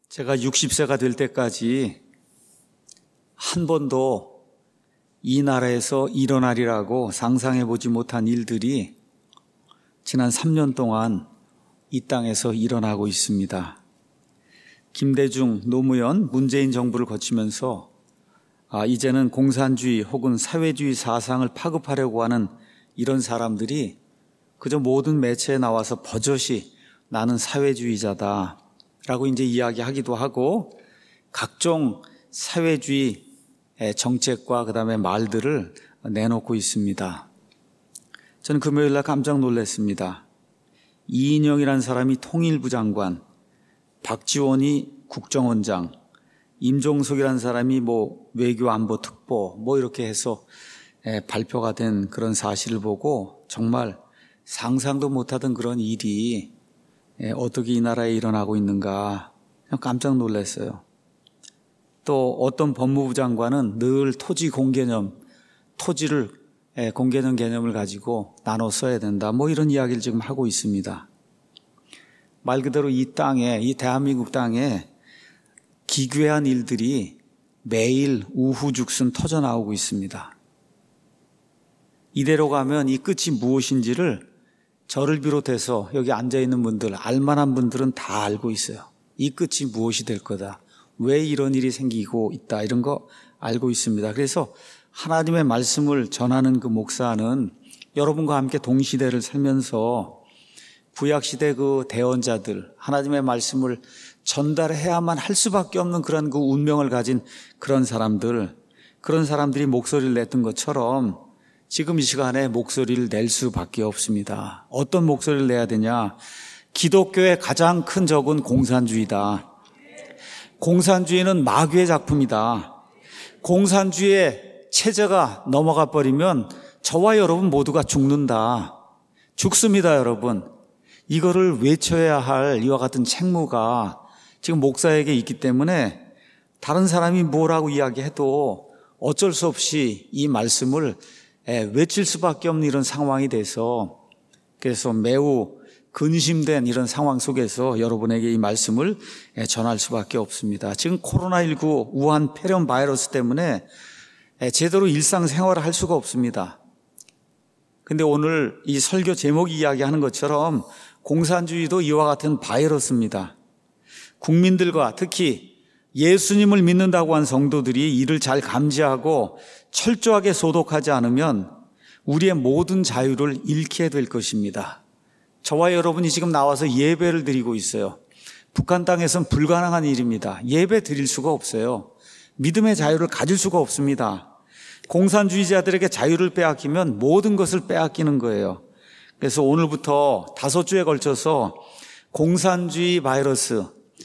제가 60세가 될 때까지 한 번도 이 나라에서 일어나리라고 상상해보지 못한 일들이 지난 3년 동안 이 땅에서 일어나고 있습니다. 김대중, 노무현, 문재인 정부를 거치면서 이제는 공산주의 혹은 사회주의 사상을 파급하려고 하는 이런 사람들이 그저 모든 매체에 나와서 버젓이 나는 사회주의자다 라고 이제 이야기하기도 하고 각종 사회주의 정책과 그다음에 말들을 내놓고 있습니다. 저는 금요일 날 깜짝 놀랐습니다. 이인영이라는 사람이 통일부 장관, 박지원이 국정원장, 임종석이라는 사람이 외교안보특보 이렇게 해서 발표가 된 그런 사실을 보고 정말 상상도 못하던 그런 일이 어떻게 이 나라에 일어나고 있는가 깜짝 놀랐어요. 또 어떤 법무부 장관은 늘 토지 공개념, 토지를 공개념 개념을 가지고 나눠 써야 된다. 이런 이야기를 지금 하고 있습니다. 말 그대로 이 땅에, 이 대한민국 땅에 기괴한 일들이 매일 우후죽순 터져나오고 있습니다. 이대로 가면 이 끝이 무엇인지를 저를 비롯해서 여기 앉아있는 분들, 알만한 분들은 다 알고 있어요. 이 끝이 무엇이 될 거다. 왜 이런 일이 생기고 있다. 이런 거 알고 있습니다. 그래서 하나님의 말씀을 전하는 그 목사는 여러분과 함께 동시대를 살면서 구약시대 그 대언자들, 하나님의 말씀을 전달해야만 할 수밖에 없는 그런 그 운명을 가진 그런 사람들이 목소리를 냈던 것처럼 지금 이 시간에 목소리를 낼 수밖에 없습니다. 어떤 목소리를 내야 되냐? 기독교의 가장 큰 적은 공산주의다. 공산주의는 마귀의 작품이다. 공산주의의 체제가 넘어가 버리면 저와 여러분 모두가 죽는다. 죽습니다, 여러분. 이거를 외쳐야 할 이와 같은 책무가 지금 목사에게 있기 때문에 다른 사람이 뭐라고 이야기해도 어쩔 수 없이 이 말씀을 외칠 수밖에 없는 이런 상황이 돼서 그래서 매우 근심된 이런 상황 속에서 여러분에게 이 말씀을 전할 수밖에 없습니다. 지금 코로나19 우한 폐렴 바이러스 때문에 제대로 일상생활을 할 수가 없습니다. 근데 오늘 이 설교 제목이 이야기하는 것처럼 공산주의도 이와 같은 바이러스입니다. 국민들과 특히 예수님을 믿는다고 한 성도들이 이를 잘 감지하고 철저하게 소독하지 않으면 우리의 모든 자유를 잃게 될 것입니다. 저와 여러분이 지금 나와서 예배를 드리고 있어요. 북한 땅에서는 불가능한 일입니다. 예배 드릴 수가 없어요. 믿음의 자유를 가질 수가 없습니다. 공산주의자들에게 자유를 빼앗기면 모든 것을 빼앗기는 거예요. 그래서 오늘부터 5주에 걸쳐서 공산주의 바이러스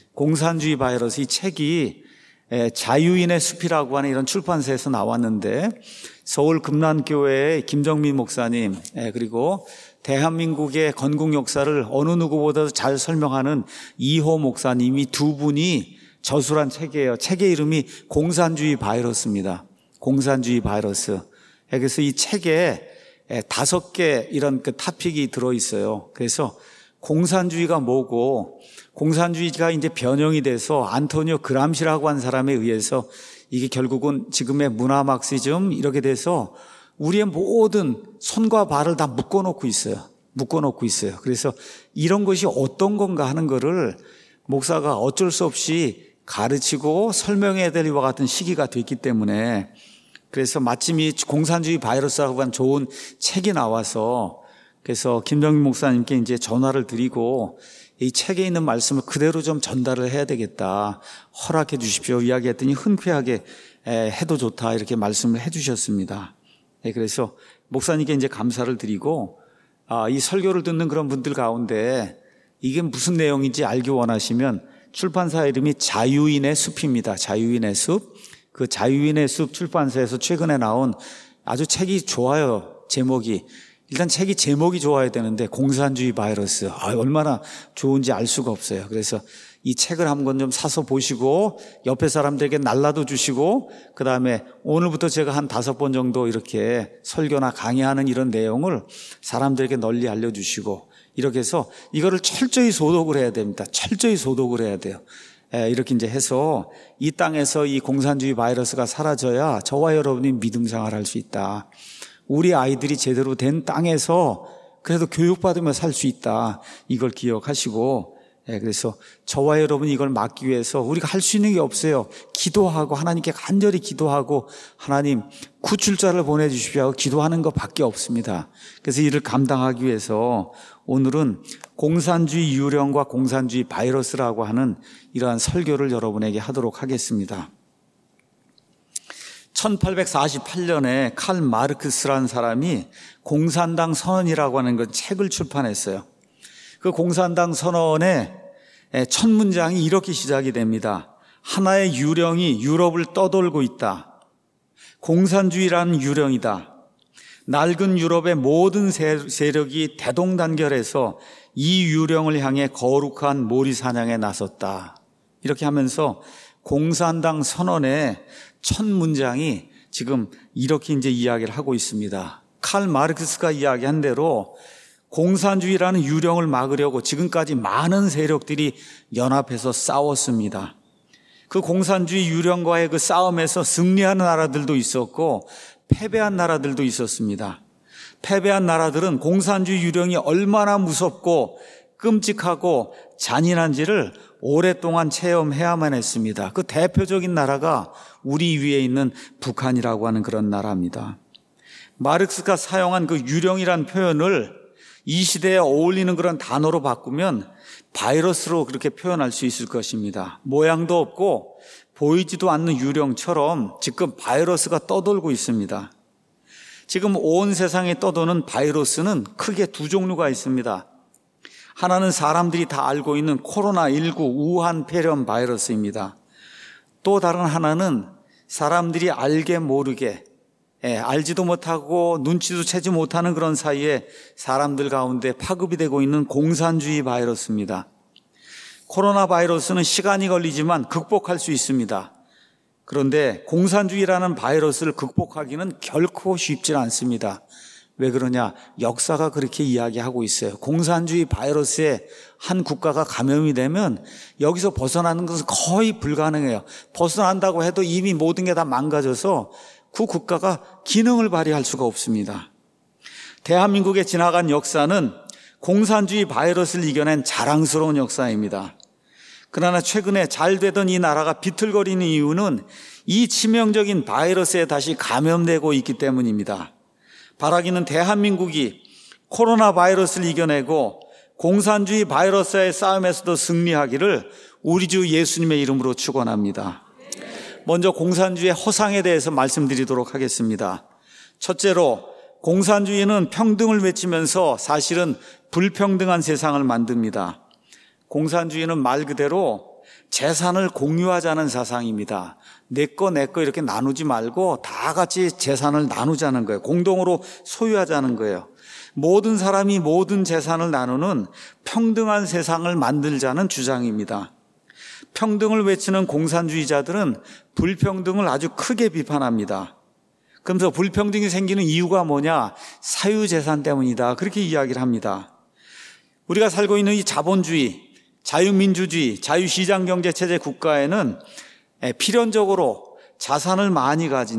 이 책이 자유인의 숲이라고 하는 이런 출판사에서 나왔는데 서울 금난교회의 김정민 목사님 그리고 대한민국의 건국 역사를 어느 누구보다도 잘 설명하는 이호 목사님이 두 분이 저술한 책이에요. 책의 이름이 공산주의 바이러스입니다. 공산주의 바이러스. 그래서 이 책에 5개 이런 그 토픽이 들어있어요. 그래서 공산주의가 뭐고 공산주의가 이제 변형이 돼서 안토니오 그람시라고 한 사람에 의해서 이게 결국은 지금의 문화 막시즘 이렇게 돼서 우리의 모든 손과 발을 다 묶어놓고 있어요. 그래서 이런 것이 어떤 건가 하는 거를 목사가 어쩔 수 없이 가르치고 설명해야 될 이와 같은 시기가 됐기 때문에 그래서 마침 이 공산주의 바이러스라고 하는 좋은 책이 나와서 그래서 김정민 목사님께 이제 전화를 드리고 이 책에 있는 말씀을 그대로 좀 전달을 해야 되겠다. 허락해 주십시오. 이야기했더니 흔쾌하게 해도 좋다. 이렇게 말씀을 해 주셨습니다. 그래서 목사님께 이제 감사를 드리고 이 설교를 듣는 그런 분들 가운데 이게 무슨 내용인지 알기 원하시면 출판사 이름이 자유인의 숲입니다. 자유인의 숲. 그 자유인의 숲 출판사에서 최근에 나온 아주 책이 좋아요. 제목이. 일단 책이 제목이 좋아야 되는데 공산주의 바이러스 얼마나 좋은지 알 수가 없어요. 그래서 이 책을 한번 좀 사서 보시고 옆에 사람들에게 날라도 주시고 그다음에 오늘부터 제가 한 5번 정도 이렇게 설교나 강의하는 이런 내용을 사람들에게 널리 알려주시고 이렇게 해서 이거를 철저히 소독을 해야 됩니다. 철저히 소독을 해야 돼요. 이렇게 이제 해서 이 땅에서 이 공산주의 바이러스가 사라져야 저와 여러분이 믿음 생활할 수 있다. 우리 아이들이 제대로 된 땅에서 그래도 교육받으며 살 수 있다. 이걸 기억하시고, 그래서 저와 여러분이 이걸 막기 위해서 우리가 할 수 있는 게 없어요. 기도하고 하나님께 간절히 기도하고 하나님 구출자를 보내주십시오 하고 기도하는 것밖에 없습니다. 그래서 이를 감당하기 위해서 오늘은 공산주의 유령과 공산주의 바이러스라고 하는 이러한 설교를 여러분에게 하도록 하겠습니다. 1848년에 칼 마르크스라는 사람이 공산당 선언이라고 하는 그 책을 출판했어요. 그 공산당 선언의 첫 문장이 이렇게 시작이 됩니다. 하나의 유령이 유럽을 떠돌고 있다. 공산주의라는 유령이다. 낡은 유럽의 모든 세력이 대동단결해서 이 유령을 향해 거룩한 모리 사냥에 나섰다. 이렇게 하면서 공산당 선언의 첫 문장이 지금 이렇게 이제 이야기를 하고 있습니다. 칼 마르크스가 이야기한 대로 공산주의라는 유령을 막으려고 지금까지 많은 세력들이 연합해서 싸웠습니다. 그 공산주의 유령과의 그 싸움에서 승리한 나라들도 있었고 패배한 나라들도 있었습니다. 패배한 나라들은 공산주의 유령이 얼마나 무섭고 끔찍하고 잔인한지를 오랫동안 체험해야만 했습니다. 그 대표적인 나라가 우리 위에 있는 북한이라고 하는 그런 나라입니다. 마르크스가 사용한 그 유령이란 표현을 이 시대에 어울리는 그런 단어로 바꾸면 바이러스로 그렇게 표현할 수 있을 것입니다. 모양도 없고 보이지도 않는 유령처럼 지금 바이러스가 떠돌고 있습니다. 지금 온 세상에 떠도는 바이러스는 크게 두 종류가 있습니다. 하나는 사람들이 다 알고 있는 코로나19 우한 폐렴 바이러스입니다. 또 다른 하나는 사람들이 알게 모르게 알지도 못하고 눈치도 채지 못하는 그런 사이에 사람들 가운데 파급이 되고 있는 공산주의 바이러스입니다. 코로나 바이러스는 시간이 걸리지만 극복할 수 있습니다. 그런데 공산주의라는 바이러스를 극복하기는 결코 쉽지 않습니다. 왜 그러냐? 역사가 그렇게 이야기하고 있어요. 공산주의 바이러스에 한 국가가 감염이 되면 여기서 벗어나는 것은 거의 불가능해요. 벗어난다고 해도 이미 모든 게 다 망가져서 그 국가가 기능을 발휘할 수가 없습니다. 대한민국에 지나간 역사는 공산주의 바이러스를 이겨낸 자랑스러운 역사입니다. 그러나 최근에 잘 되던 이 나라가 비틀거리는 이유는 이 치명적인 바이러스에 다시 감염되고 있기 때문입니다. 바라기는 대한민국이 코로나 바이러스를 이겨내고 공산주의 바이러스의 싸움에서도 승리하기를 우리 주 예수님의 이름으로 축원합니다. 먼저 공산주의의 허상에 대해서 말씀드리도록 하겠습니다. 첫째로 공산주의는 평등을 외치면서 사실은 불평등한 세상을 만듭니다. 공산주의는 말 그대로 재산을 공유하자는 사상입니다. 내 거 이렇게 나누지 말고 다 같이 재산을 나누자는 거예요. 공동으로 소유하자는 거예요. 모든 사람이 모든 재산을 나누는 평등한 세상을 만들자는 주장입니다. 평등을 외치는 공산주의자들은 불평등을 아주 크게 비판합니다. 그러면서 불평등이 생기는 이유가 뭐냐? 사유재산 때문이다. 그렇게 이야기를 합니다. 우리가 살고 있는 이 자본주의, 자유민주주의, 자유시장경제체제 국가에는 필연적으로 재산을 많이 가진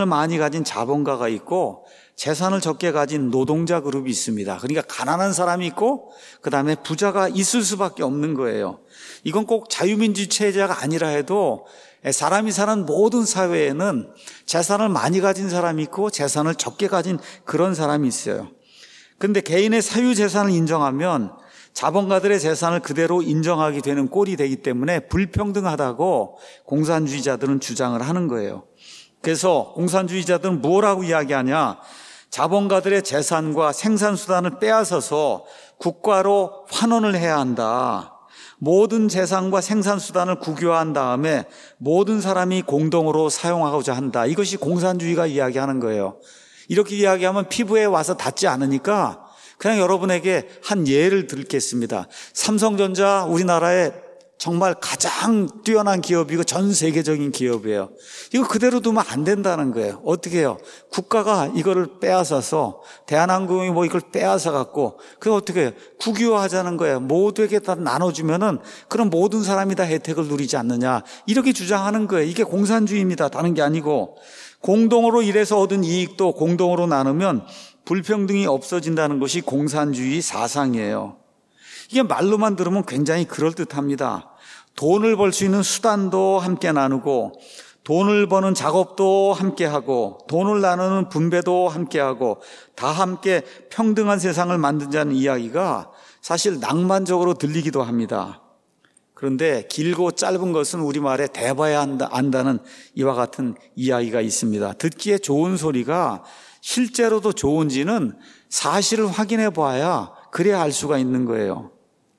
자본가가 있고 재산을 적게 가진 노동자 그룹이 있습니다. 그러니까 가난한 사람이 있고 그다음에 부자가 있을 수밖에 없는 거예요. 이건 꼭 자유민주 체제가 아니라 해도 사람이 사는 모든 사회에는 재산을 많이 가진 사람이 있고 재산을 적게 가진 그런 사람이 있어요. 그런데 개인의 사유재산을 인정하면 자본가들의 재산을 그대로 인정하게 되는 꼴이 되기 때문에 불평등하다고 공산주의자들은 주장을 하는 거예요. 그래서 공산주의자들은 뭐라고 이야기하냐? 자본가들의 재산과 생산수단을 빼앗아서 국가로 환원을 해야 한다. 모든 재산과 생산수단을 국유화한 다음에 모든 사람이 공동으로 사용하고자 한다. 이것이 공산주의가 이야기하는 거예요. 이렇게 이야기하면 피부에 와서 닿지 않으니까 그냥 여러분에게 한 예를 들겠습니다. 삼성전자 우리나라의 정말 가장 뛰어난 기업이고 전 세계적인 기업이에요. 이거 그대로 두면 안 된다는 거예요. 어떻게 해요? 국가가 이거를 빼앗아서 대한항공이 뭐 이걸 빼앗아 갖고 그거 어떻게 해요? 국유화하자는 거예요. 모두에게 다 나눠주면은 그럼 모든 사람이 다 혜택을 누리지 않느냐 이렇게 주장하는 거예요. 이게 공산주의입니다. 다른 게 아니고 공동으로 일해서 얻은 이익도 공동으로 나누면 불평등이 없어진다는 것이 공산주의 사상이에요. 이게 말로만 들으면 굉장히 그럴듯합니다. 돈을 벌 수 있는 수단도 함께 나누고 돈을 버는 작업도 함께 하고 돈을 나누는 분배도 함께 하고 다 함께 평등한 세상을 만들자는 이야기가 사실 낭만적으로 들리기도 합니다. 그런데 길고 짧은 것은 우리말에 대봐야 안다는 이와 같은 이야기가 있습니다. 듣기에 좋은 소리가 실제로도 좋은지는 사실을 확인해 봐야 그래야 알 수가 있는 거예요.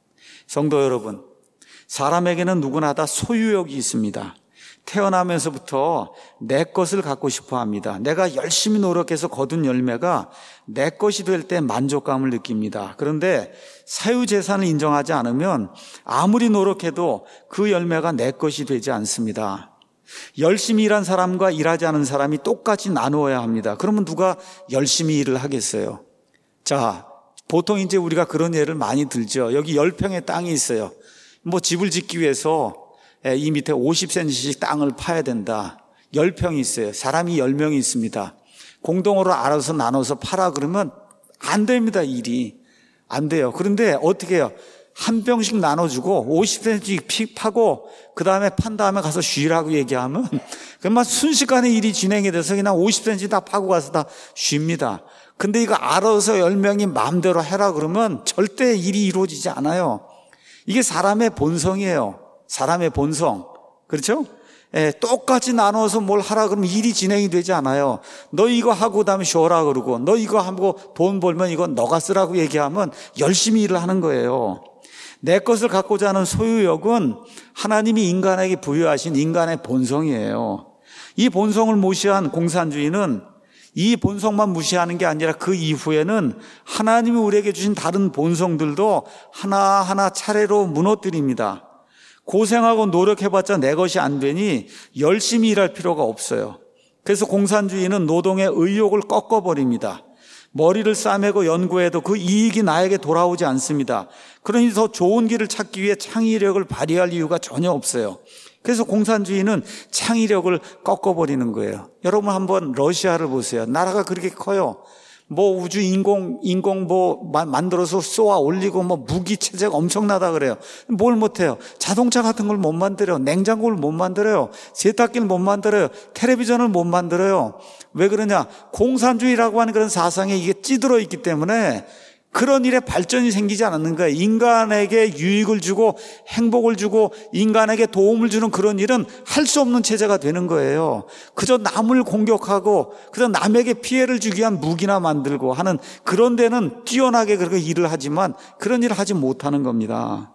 성도 여러분, 사람에게는 누구나 다 소유욕이 있습니다. 태어나면서부터 내 것을 갖고 싶어 합니다. 내가 열심히 노력해서 거둔 열매가 내 것이 될 때 만족감을 느낍니다. 그런데 사유재산을 인정하지 않으면 아무리 노력해도 그 열매가 내 것이 되지 않습니다. 열심히 일한 사람과 일하지 않은 사람이 똑같이 나누어야 합니다. 그러면 누가 열심히 일을 하겠어요? 자, 보통 이제 우리가 그런 예를 많이 들죠. 여기 10평의 땅이 있어요. 뭐 집을 짓기 위해서 이 밑에 50cm씩 땅을 파야 된다. 10평이 있어요. 사람이 10명이 있습니다. 공동으로 알아서 나눠서 파라 그러면 안 됩니다. 일이 안 돼요. 그런데 어떻게 해요? 한 병씩 나눠주고 50cm씩 파고 그 다음에 판 다음에 가서 쉬라고 얘기하면 그만 순식간에 일이 진행이 돼서 그냥 50cm 다 파고 가서 다 쉽니다. 근데 이거 알아서 10명이 마음대로 해라 그러면 절대 일이 이루어지지 않아요. 이게 사람의 본성이에요. 사람의 본성. 그렇죠? 예, 똑같이 나눠서 뭘 하라 그러면 일이 진행이 되지 않아요. 너 이거 하고 그다음에 쉬어라 그러고 너 이거 하고 돈 벌면 이거 너가 쓰라고 얘기하면 열심히 일을 하는 거예요. 내 것을 갖고자 하는 소유욕은 하나님이 인간에게 부여하신 인간의 본성이에요. 이 본성을 무시한 공산주의는 이 본성만 무시하는 게 아니라 그 이후에는 하나님이 우리에게 주신 다른 본성들도 하나하나 차례로 무너뜨립니다. 고생하고 노력해봤자 내 것이 안 되니 열심히 일할 필요가 없어요. 그래서 공산주의는 노동의 의욕을 꺾어버립니다. 머리를 싸매고 연구해도 그 이익이 나에게 돌아오지 않습니다. 그러니 더 좋은 길을 찾기 위해 창의력을 발휘할 이유가 전혀 없어요. 그래서 공산주의는 창의력을 꺾어버리는 거예요. 여러분 한번 러시아를 보세요. 나라가 그렇게 커요. 뭐 우주 인공 뭐 만들어서 쏘아 올리고 뭐 무기 체제가 엄청나다 그래요. 뭘 못해요? 자동차 같은 걸 못 만들어요. 냉장고를 못 만들어요. 세탁기를 못 만들어요. 텔레비전을 못 만들어요. 왜 그러냐? 공산주의라고 하는 그런 사상에 이게 찌들어 있기 때문에 그런 일에 발전이 생기지 않았는 거예요. 인간에게 유익을 주고 행복을 주고 인간에게 도움을 주는 그런 일은 할 수 없는 체제가 되는 거예요. 그저 남을 공격하고 그저 남에게 피해를 주기 위한 무기나 만들고 하는 그런 데는 뛰어나게 그렇게 일을 하지만 그런 일을 하지 못하는 겁니다.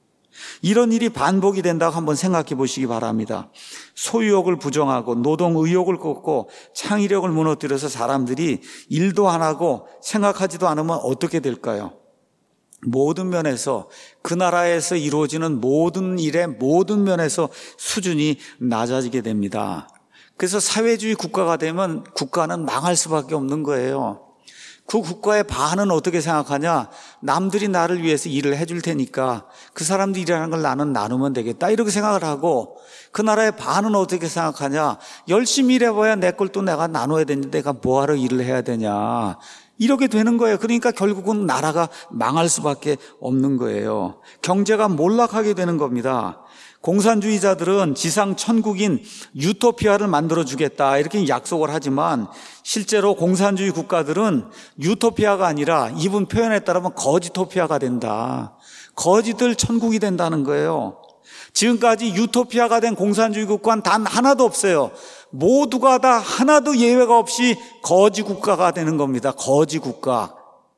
이런 일이 반복이 된다고 한번 생각해 보시기 바랍니다. 소유욕을 부정하고 노동 의욕을 꺾고 창의력을 무너뜨려서 사람들이 일도 안 하고 생각하지도 않으면 어떻게 될까요? 모든 면에서 그 나라에서 이루어지는 모든 일의 모든 면에서 수준이 낮아지게 됩니다. 그래서 사회주의 국가가 되면 국가는 망할 수밖에 없는 거예요. 그 국가의 반은 어떻게 생각하냐? 남들이 나를 위해서 일을 해줄 테니까 그 사람들이 일하는 걸 나는 나누면 되겠다 이렇게 생각을 하고, 그 나라의 반은 어떻게 생각하냐? 열심히 일해봐야 내 걸 또 내가 나눠야 되는데 내가 뭐하러 일을 해야 되냐? 이렇게 되는 거예요. 그러니까 결국은 나라가 망할 수밖에 없는 거예요. 경제가 몰락하게 되는 겁니다. 공산주의자들은 지상 천국인 유토피아를 만들어주겠다 이렇게 약속을 하지만 실제로 공산주의 국가들은 유토피아가 아니라 이분 표현에 따르면 거지토피아가 된다. 거지들 천국이 된다는 거예요. 지금까지 유토피아가 된 공산주의 국가는 단 하나도 없어요. 모두가 다 하나도 예외가 없이 거지 국가가 되는 겁니다. 거지 국가.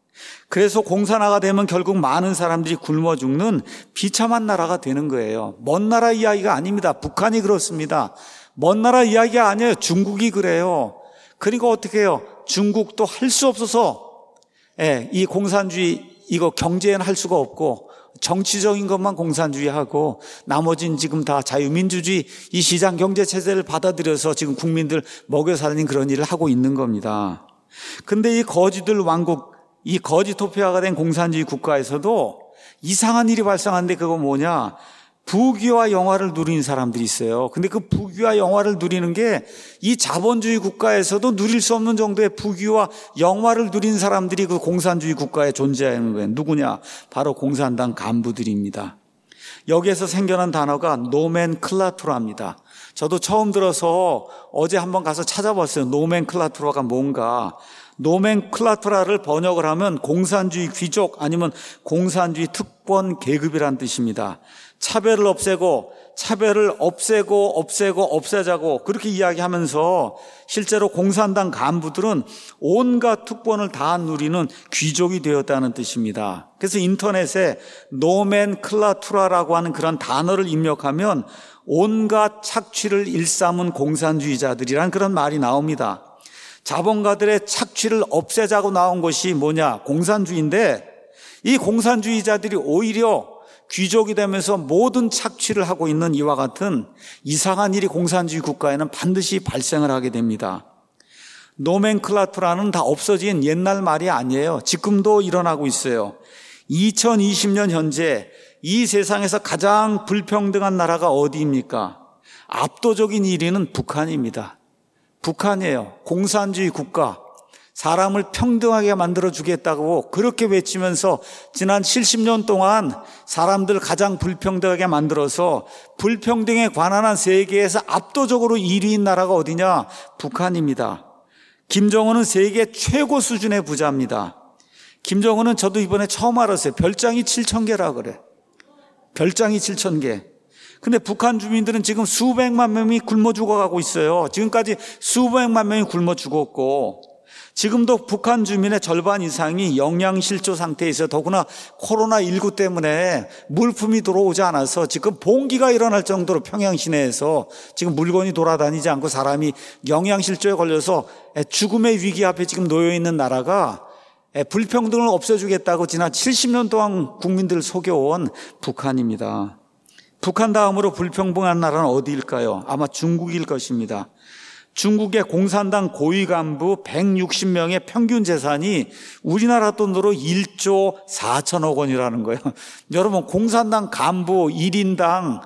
그래서 공산화가 되면 결국 많은 사람들이 굶어 죽는 비참한 나라가 되는 거예요. 먼 나라 이야기가 아닙니다. 북한이 그렇습니다. 먼 나라 이야기가 아니에요. 중국이 그래요. 그리고 어떻게 해요? 중국도 할 수 없어서 이 공산주의 이거 경제에는 할 수가 없고 정치적인 것만 공산주의하고 나머지는 지금 다 자유민주주의 이 시장 경제 체제를 받아들여서 지금 국민들 먹여 살리는 그런 일을 하고 있는 겁니다. 근데 이 거지들 왕국, 이 거지토피아가 된 공산주의 국가에서도 이상한 일이 발생하는데 그거 뭐냐? 부귀와 영화를 누리는 사람들이 있어요. 근데 그 부귀와 영화를 누리는 게 이 자본주의 국가에서도 누릴 수 없는 정도의 부귀와 영화를 누리는 사람들이 그 공산주의 국가에 존재하는 거예요. 누구냐? 바로 공산당 간부들입니다. 여기에서 생겨난 단어가 노멘클라투라입니다. 저도 처음 들어서 어제 한번 가서 찾아봤어요. 노멘클라투라가 뭔가. 노멘클라투라를 번역을 하면 공산주의 귀족 아니면 공산주의 특권 계급이란 뜻입니다. 차별을 없애고 없애자고 그렇게 이야기하면서 실제로 공산당 간부들은 온갖 특권을 다 누리는 귀족이 되었다는 뜻입니다. 그래서 인터넷에 노멘클라투라라고 하는 그런 단어를 입력하면 온갖 착취를 일삼은 공산주의자들이란 그런 말이 나옵니다. 자본가들의 착취를 없애자고 나온 것이 뭐냐? 공산주의인데 이 공산주의자들이 오히려 귀족이 되면서 모든 착취를 하고 있는 이와 같은 이상한 일이 공산주의 국가에는 반드시 발생을 하게 됩니다. 노멘클라투라는 다 없어진 옛날 말이 아니에요. 지금도 일어나고 있어요. 2020년 현재 이 세상에서 가장 불평등한 나라가 어디입니까? 압도적인 1위는 북한입니다. 북한이에요. 공산주의 국가. 사람을 평등하게 만들어주겠다고 그렇게 외치면서 지난 70년 동안 사람들 가장 불평등하게 만들어서 불평등에 관한 세계에서 압도적으로 1위인 나라가 어디냐? 북한입니다. 김정은은 세계 최고 수준의 부자입니다. 김정은은 저도 이번에 처음 알았어요. 별장이 7,000개라 그래. 별장이 7,000개. 근데 북한 주민들은 지금 수백만 명이 굶어 죽어가고 있어요. 지금까지 수백만 명이 굶어 죽었고 지금도 북한 주민의 절반 이상이 영양실조 상태에 있어요. 더구나 코로나19 때문에 물품이 들어오지 않아서 지금 봉기가 일어날 정도로 평양 시내에서 지금 물건이 돌아다니지 않고 사람이 영양실조에 걸려서 죽음의 위기 앞에 지금 놓여 있는 나라가 불평등을 없애주겠다고 지난 70년 동안 국민들을 속여온 북한입니다. 북한 다음으로 불평등한 나라는 어디일까요? 아마 중국일 것입니다. 중국의 공산당 고위 간부 160명의 평균 재산이 우리나라 돈으로 1조 4천억 원이라는 거예요. 여러분, 공산당 간부 1인당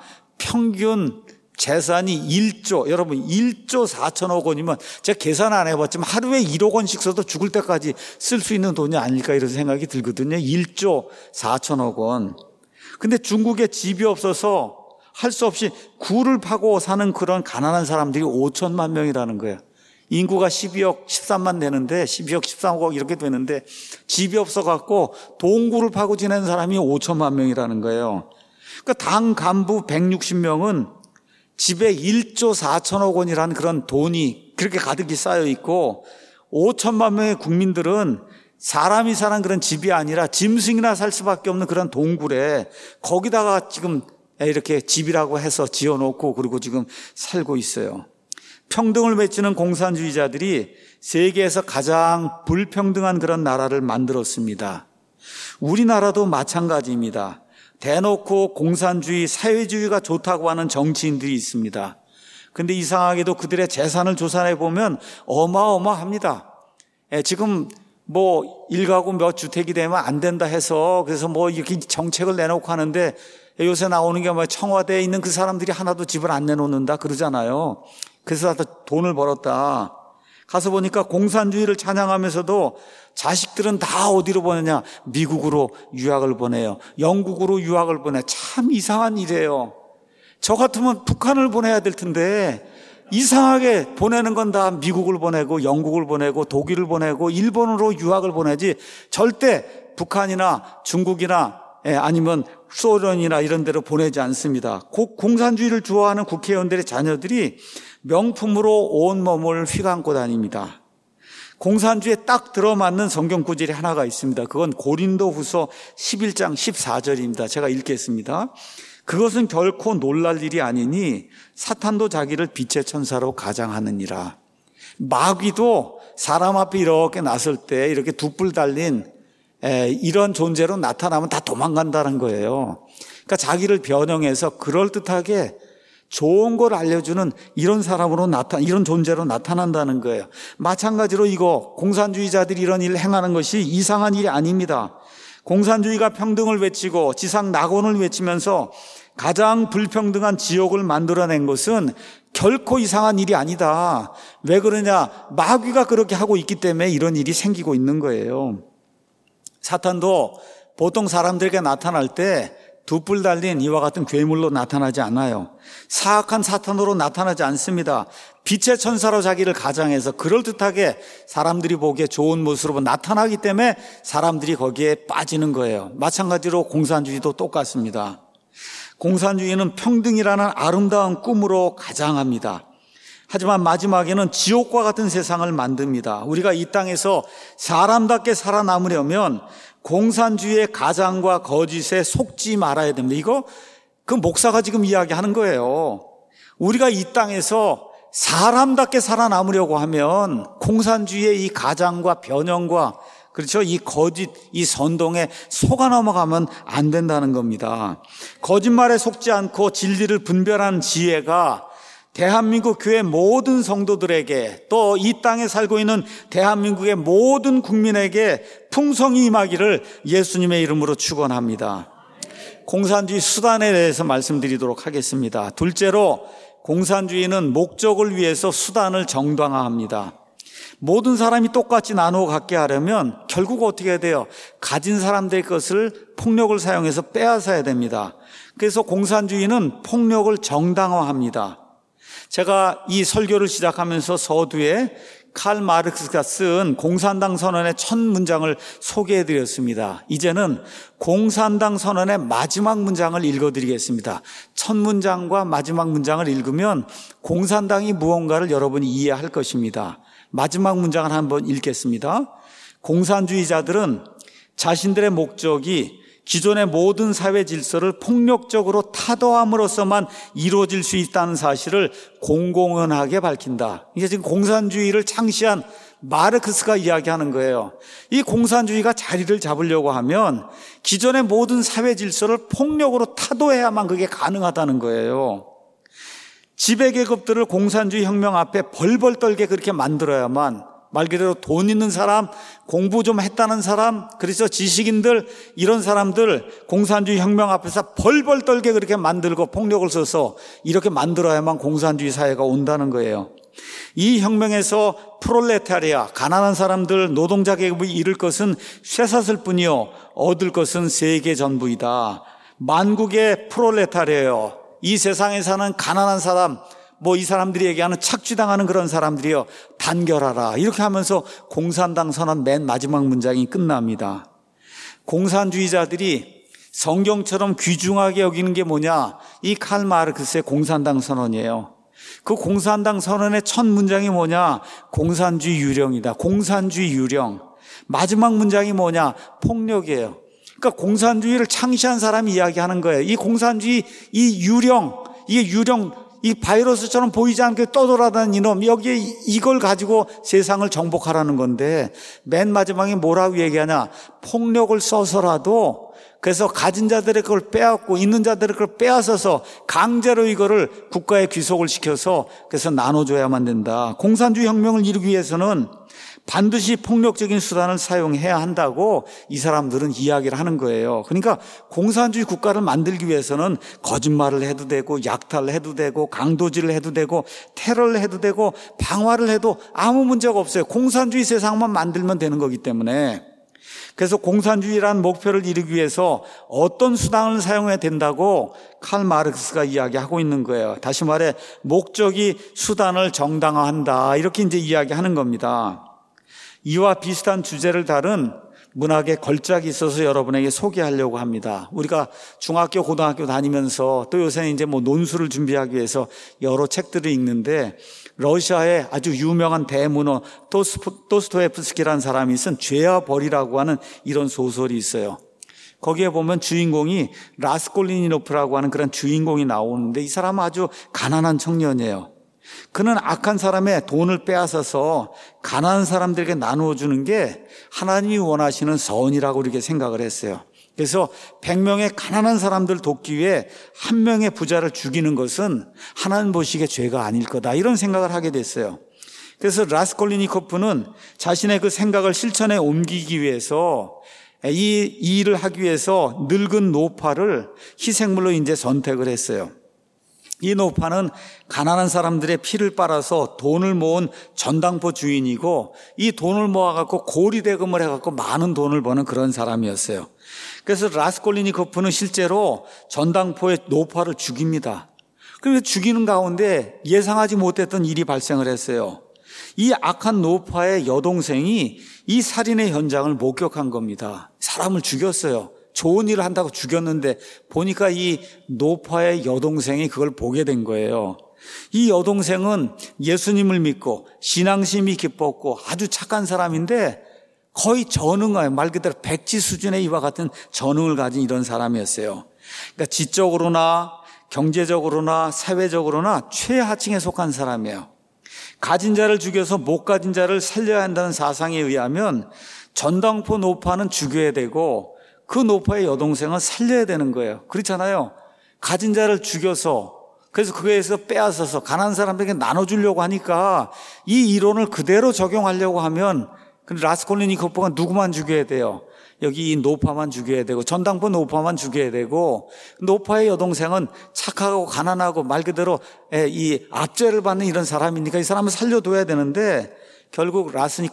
평균 재산이 1조, 여러분 1조 4천억 원이면 제가 계산 안 해봤지만 하루에 1억 원씩 써도 죽을 때까지 쓸 수 있는 돈이 아닐까 이런 생각이 들거든요. 1조 4천억 원. 근데 중국에 집이 없어서 할 수 없이 굴을 파고 사는 그런 가난한 사람들이 5천만 명이라는 거예요. 인구가 12억 13만 되는데 12억 13억 이렇게 되는데 집이 없어갖고 동굴을 파고 지내는 사람이 5천만 명이라는 거예요. 그러니까 당 간부 160명은 집에 1조 4천억 원이라는 그런 돈이 그렇게 가득히 쌓여 있고 5천만 명의 국민들은 사람이 사는 그런 집이 아니라 짐승이나 살 수밖에 없는 그런 동굴에 거기다가 지금 이렇게 집이라고 해서 지어놓고 그리고 지금 살고 있어요. 평등을 외치는 공산주의자들이 세계에서 가장 불평등한 그런 나라를 만들었습니다. 우리나라도 마찬가지입니다. 대놓고 공산주의, 사회주의가 좋다고 하는 정치인들이 있습니다. 그런데 이상하게도 그들의 재산을 조사해 보면 어마어마합니다. 지금 뭐 일가구 몇 주택이 되면 안 된다 해서 그래서 뭐 이렇게 정책을 내놓고 하는데 요새 나오는 게 뭐 청와대에 있는 그 사람들이 하나도 집을 안 내놓는다 그러잖아요. 그래서 다 돈을 벌었다. 가서 보니까 공산주의를 찬양하면서도 자식들은 다 어디로 보내냐? 미국으로 유학을 보내요. 영국으로 유학을 보내. 참 이상한 일이에요. 저 같으면 북한을 보내야 될 텐데 이상하게 보내는 건 다 미국을 보내고 영국을 보내고 독일을 보내고 일본으로 유학을 보내지 절대 북한이나 중국이나 아니면 소련이나 이런 데로 보내지 않습니다. 공산주의를 좋아하는 국회의원들의 자녀들이 명품으로 온몸을 휘감고 다닙니다. 공산주의에 딱 들어맞는 성경 구절이 하나가 있습니다. 그건 고린도후서 11장 14절입니다. 제가 읽겠습니다. 그것은 결코 놀랄 일이 아니니 사탄도 자기를 빛의 천사로 가장하느니라. 마귀도 사람 앞에 이렇게 나설 때 이렇게 두 뿔 달린 이런 존재로 나타나면 다 도망간다는 거예요. 그러니까 자기를 변형해서 그럴듯하게 좋은 걸 알려주는 이런 사람으로 이런 존재로 나타난다는 거예요. 마찬가지로 이거 공산주의자들이 이런 일을 행하는 것이 이상한 일이 아닙니다. 공산주의가 평등을 외치고 지상 낙원을 외치면서 가장 불평등한 지옥을 만들어낸 것은 결코 이상한 일이 아니다. 왜 그러냐? 마귀가 그렇게 하고 있기 때문에 이런 일이 생기고 있는 거예요. 사탄도 보통 사람들에게 나타날 때 두 뿔 달린 이와 같은 괴물로 나타나지 않아요. 사악한 사탄으로 나타나지 않습니다. 빛의 천사로 자기를 가장해서 그럴듯하게 사람들이 보기에 좋은 모습으로 나타나기 때문에 사람들이 거기에 빠지는 거예요. 마찬가지로 공산주의도 똑같습니다. 공산주의는 평등이라는 아름다운 꿈으로 가장합니다. 하지만 마지막에는 지옥과 같은 세상을 만듭니다. 우리가 이 땅에서 사람답게 살아남으려면 공산주의의 가장과 거짓에 속지 말아야 됩니다. 이거 그 목사가 지금 이야기하는 거예요. 우리가 이 땅에서 사람답게 살아남으려고 하면 공산주의의 이 가장과 변형과 그렇죠? 이 거짓, 이 선동에 속아 넘어가면 안 된다는 겁니다. 거짓말에 속지 않고 진리를 분별하는 지혜가 대한민국 교회 모든 성도들에게 또 이 땅에 살고 있는 대한민국의 모든 국민에게 풍성히 임하기를 예수님의 이름으로 축원합니다. 공산주의 수단에 대해서 말씀드리도록 하겠습니다. 둘째로 공산주의는 목적을 위해서 수단을 정당화합니다. 모든 사람이 똑같이 나누어 갖게 하려면 결국 어떻게 해야 돼요? 가진 사람들의 것을 폭력을 사용해서 빼앗아야 됩니다. 그래서 공산주의는 폭력을 정당화합니다. 제가 이 설교를 시작하면서 서두에 칼 마르크스가 쓴 공산당 선언의 첫 문장을 소개해드렸습니다. 이제는 공산당 선언의 마지막 문장을 읽어드리겠습니다. 첫 문장과 마지막 문장을 읽으면 공산당이 무언가를 여러분이 이해할 것입니다. 마지막 문장을 한번 읽겠습니다. 공산주의자들은 자신들의 목적이 기존의 모든 사회 질서를 폭력적으로 타도함으로써만 이루어질 수 있다는 사실을 공공연하게 밝힌다. 이게 지금 공산주의를 창시한 마르크스가 이야기하는 거예요. 이 공산주의가 자리를 잡으려고 하면 기존의 모든 사회 질서를 폭력으로 타도해야만 그게 가능하다는 거예요. 지배계급들을 공산주의 혁명 앞에 벌벌 떨게 그렇게 만들어야만 말 그대로 돈 있는 사람, 공부 좀 했다는 사람, 그래서 지식인들 이런 사람들 공산주의 혁명 앞에서 벌벌 떨게 그렇게 만들고 폭력을 써서 이렇게 만들어야만 공산주의 사회가 온다는 거예요. 이 혁명에서 프롤레타리아, 가난한 사람들, 노동자 계급이 잃을 것은 쇠사슬 뿐이요 얻을 것은 세계 전부이다. 만국의 프롤레타리아요. 이 세상에 사는 가난한 사람, 이 사람들이 얘기하는 착취당하는 그런 사람들이요 단결하라. 이렇게 하면서 공산당 선언 맨 마지막 문장이 끝납니다. 공산주의자들이 성경처럼 귀중하게 여기는 게 뭐냐? 이 칼 마르크스의 공산당 선언이에요. 그 공산당 선언의 첫 문장이 뭐냐? 공산주의 유령이다. 공산주의 유령. 마지막 문장이 뭐냐? 폭력이에요. 그러니까 공산주의를 창시한 사람이 이야기하는 거예요. 이 공산주의, 이 유령, 이게 유령, 이 바이러스처럼 보이지 않게 떠돌아다니는 이놈, 여기에 이걸 가지고 세상을 정복하라는 건데 맨 마지막에 뭐라고 얘기하냐? 폭력을 써서라도 그래서 가진 자들의 그걸 빼앗고 있는 자들의 그걸 빼앗아서 강제로 이거를 국가에 귀속을 시켜서 그래서 나눠줘야만 된다. 공산주의 혁명을 이루기 위해서는 반드시 폭력적인 수단을 사용해야 한다고 이 사람들은 이야기를 하는 거예요. 그러니까 공산주의 국가를 만들기 위해서는 거짓말을 해도 되고 약탈을 해도 되고 강도질을 해도 되고 테러를 해도 되고 방화를 해도 아무 문제가 없어요. 공산주의 세상만 만들면 되는 거기 때문에. 그래서 공산주의라는 목표를 이루기 위해서 어떤 수단을 사용해야 된다고 칼 마르크스가 이야기하고 있는 거예요. 다시 말해 목적이 수단을 정당화한다. 이렇게 이제 이야기하는 겁니다. 이와 비슷한 주제를 다룬 문학의 걸작이 있어서 여러분에게 소개하려고 합니다. 우리가 중학교, 고등학교 다니면서 또 요새는 이제 논술을 준비하기 위해서 여러 책들을 읽는데 러시아의 아주 유명한 대문호 도스토옙스키라는 사람이 쓴 죄와 벌이라고 하는 이런 소설이 있어요. 거기에 보면 주인공이 라스콜리니노프라고 하는 그런 주인공이 나오는데 이 사람은 아주 가난한 청년이에요. 그는 악한 사람의 돈을 빼앗아서 가난한 사람들에게 나누어 주는 게 하나님이 원하시는 선이라고 이렇게 생각을 했어요. 그래서 100명의 가난한 사람들 돕기 위해 한 명의 부자를 죽이는 것은 하나님 보시기에 죄가 아닐 거다, 이런 생각을 하게 됐어요. 그래서 라스콜리니코프는 자신의 그 생각을 실천에 옮기기 위해서 이 일을 하기 위해서 늙은 노파를 희생물로 이제 선택을 했어요. 이 노파는 가난한 사람들의 피를 빨아서 돈을 모은 전당포 주인이고, 이 돈을 모아갖고 고리대금을 해갖고 많은 돈을 버는 그런 사람이었어요. 그래서 라스콜리니코프는 실제로 전당포의 노파를 죽입니다. 그런데 죽이는 가운데 예상하지 못했던 일이 발생을 했어요. 이 악한 노파의 여동생이 이 살인의 현장을 목격한 겁니다. 사람을 죽였어요. 좋은 일을 한다고 죽였는데 보니까 이 노파의 여동생이 그걸 보게 된 거예요. 이 여동생은 예수님을 믿고 신앙심이 깊었고 아주 착한 사람인데 거의 전응아예요. 말 그대로 백지 수준의 이와 같은 전응을 가진 이런 사람이었어요. 그러니까 지적으로나 경제적으로나 사회적으로나 최하층에 속한 사람이에요. 가진 자를 죽여서 못 가진 자를 살려야 한다는 사상에 의하면 전당포 노파는 죽여야 되고 그 노파의 여동생은 살려야 되는 거예요. 그렇잖아요. 가진 자를 죽여서, 그래서 그거에서 빼앗아서 가난한 사람들에게 나눠주려고 하니까 이 이론을 그대로 적용하려고 하면 라스콜리니코프가 누구만 죽여야 돼요? 여기 이 노파만 죽여야 되고, 전당포 노파만 죽여야 되고, 노파의 여동생은 착하고 가난하고 말 그대로 이 압제를 받는 이런 사람이니까 이 사람을 살려둬야 되는데, 결국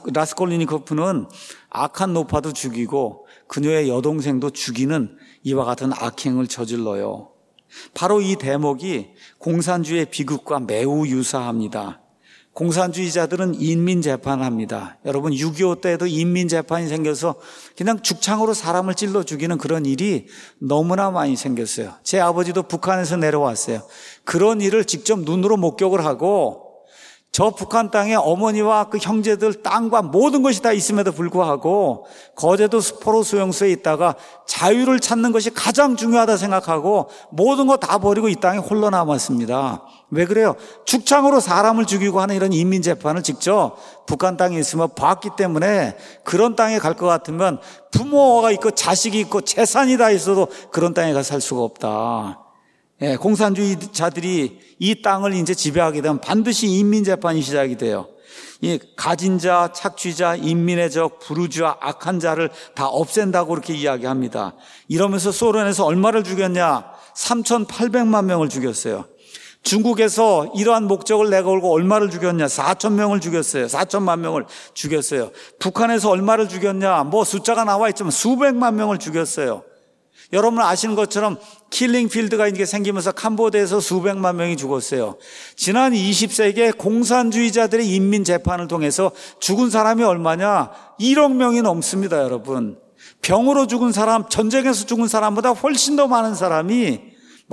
라스콜리니코프는 악한 노파도 죽이고 그녀의 여동생도 죽이는 이와 같은 악행을 저질러요. 바로 이 대목이 공산주의의 비극과 매우 유사합니다. 공산주의자들은 인민재판을 합니다. 여러분 6.25 때도 인민재판이 생겨서 그냥 죽창으로 사람을 찔러 죽이는 그런 일이 너무나 많이 생겼어요. 제 아버지도 북한에서 내려왔어요. 그런 일을 직접 눈으로 목격을 하고, 저 북한 땅에 어머니와 그 형제들 땅과 모든 것이 다 있음에도 불구하고 거제도 포로 수용소에 있다가 자유를 찾는 것이 가장 중요하다 생각하고 모든 거 다 버리고 이 땅에 홀로 남았습니다. 왜 그래요? 죽창으로 사람을 죽이고 하는 이런 인민재판을 직접 북한 땅에 있으면 봤기 때문에, 그런 땅에 갈 것 같으면 부모가 있고 자식이 있고 재산이 다 있어도 그런 땅에 가 살 수가 없다. 예, 공산주의자들이 이 땅을 이제 지배하게 되면 반드시 인민재판이 시작이 돼요. 이 가진 자, 착취자, 인민의 적, 부르주아, 악한 자를 다 없앤다고 그렇게 이야기합니다. 이러면서 소련에서 얼마를 죽였냐? 3,800만 명을 죽였어요. 중국에서 이러한 목적을 내걸고 얼마를 죽였냐? 4,000명을 죽였어요. 4천만 명을 죽였어요. 북한에서 얼마를 죽였냐? 뭐 숫자가 나와 있지만 수백만 명을 죽였어요. 여러분 아시는 것처럼 킬링필드가 이렇게 생기면서 캄보디아에서 수백만 명이 죽었어요. 지난 20세기에 공산주의자들의 인민재판을 통해서 죽은 사람이 얼마냐? 1억 명이 넘습니다, 여러분. 병으로 죽은 사람, 전쟁에서 죽은 사람보다 훨씬 더 많은 사람이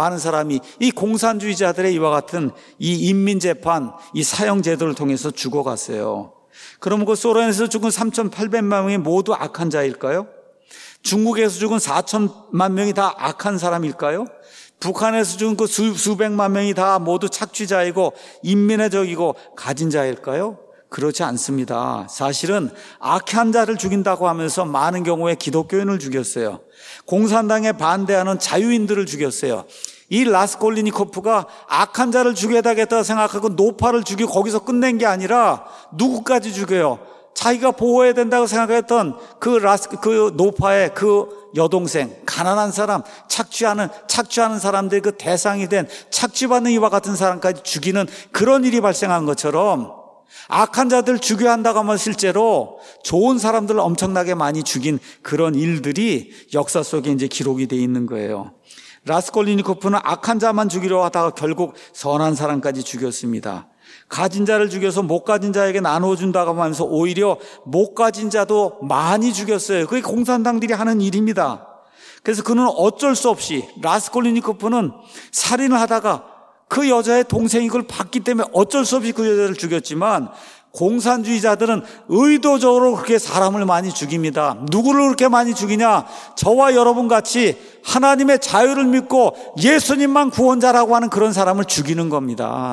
이 공산주의자들의 이와 같은 이 인민재판, 이 사형제도를 통해서 죽어갔어요. 그럼 그 소련에서 죽은 3,800만 명이 모두 악한 자일까요? 중국에서 죽은 4천만 명이 다 악한 사람일까요? 북한에서 죽은 그 수백만 명이 다 모두 착취자이고 인민의 적이고 가진 자일까요? 그렇지 않습니다. 사실은 악한 자를 죽인다고 하면서 많은 경우에 기독교인을 죽였어요. 공산당에 반대하는 자유인들을 죽였어요. 이 라스콜리니코프가 악한 자를 죽여야겠다 생각하고 노파를 죽이고 거기서 끝낸 게 아니라 누구까지 죽여요? 자기가 보호해야 된다고 생각했던 그 노파의 그 여동생, 가난한 사람, 착취하는 사람들의 그 대상이 된 착취받는 이와 같은 사람까지 죽이는 그런 일이 발생한 것처럼, 악한 자들 죽여야 한다고 하면 실제로 좋은 사람들을 엄청나게 많이 죽인 그런 일들이 역사 속에 이제 기록이 되어 있는 거예요. 라스콜리니코프는 악한 자만 죽이려 하다가 결국 선한 사람까지 죽였습니다. 가진 자를 죽여서 못 가진 자에게 나누어 준다고 하면서 오히려 못 가진 자도 많이 죽였어요. 그게 공산당들이 하는 일입니다. 그래서 그는 어쩔 수 없이, 라스콜리니코프는 살인을 하다가 그 여자의 동생이 그걸 봤기 때문에 어쩔 수 없이 그 여자를 죽였지만, 공산주의자들은 의도적으로 그렇게 사람을 많이 죽입니다. 누구를 그렇게 많이 죽이냐? 저와 여러분 같이 하나님의 자유를 믿고 예수님만 구원자라고 하는 그런 사람을 죽이는 겁니다.